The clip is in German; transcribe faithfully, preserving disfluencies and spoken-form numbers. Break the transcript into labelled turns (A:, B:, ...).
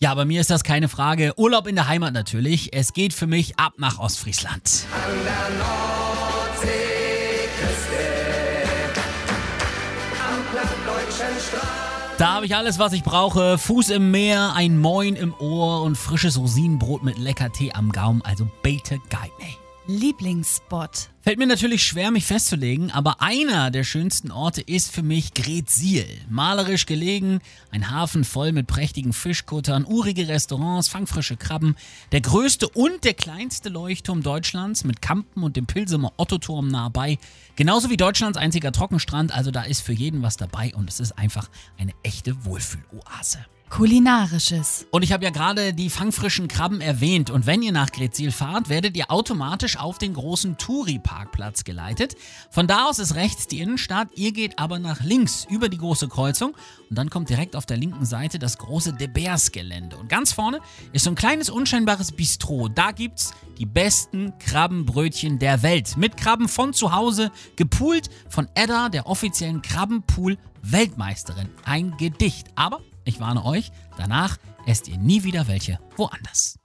A: Ja, bei mir ist das keine Frage. Urlaub in der Heimat natürlich. Es geht für mich ab nach Ostfriesland.
B: An der Nordseeküste, am plattdeutschen Strand.
A: Da habe ich alles, was ich brauche. Fuß im Meer, ein Moin im Ohr und frisches Rosinenbrot mit lecker Tee am Gaumen. Also bitte guide me.
C: Lieblingsspot.
A: Fällt mir natürlich schwer, mich festzulegen, aber einer der schönsten Orte ist für mich Greetsiel. Malerisch gelegen, ein Hafen voll mit prächtigen Fischkuttern, urige Restaurants, fangfrische Krabben, der größte und der kleinste Leuchtturm Deutschlands mit Kampen und dem Pilsumer Ottoturm nah bei. Genauso wie Deutschlands einziger Trockenstrand, also da ist für jeden was dabei und es ist einfach eine echte Wohlfühloase.
C: Kulinarisches.
A: Und ich habe ja gerade die fangfrischen Krabben erwähnt. Und wenn ihr nach Greetsiel fahrt, werdet ihr automatisch auf den großen Touri-Parkplatz geleitet. Von da aus ist rechts die Innenstadt, ihr geht aber nach links über die große Kreuzung. Und dann kommt direkt auf der linken Seite das große De Beers-Gelände. Und ganz vorne ist so ein kleines, unscheinbares Bistro. Da gibt's die besten Krabbenbrötchen der Welt. Mit Krabben von zu Hause, gepoolt von Edda, der offiziellen Krabbenpool-Weltmeisterin. Ein Gedicht. Aber ich warne euch, danach esst ihr nie wieder welche woanders.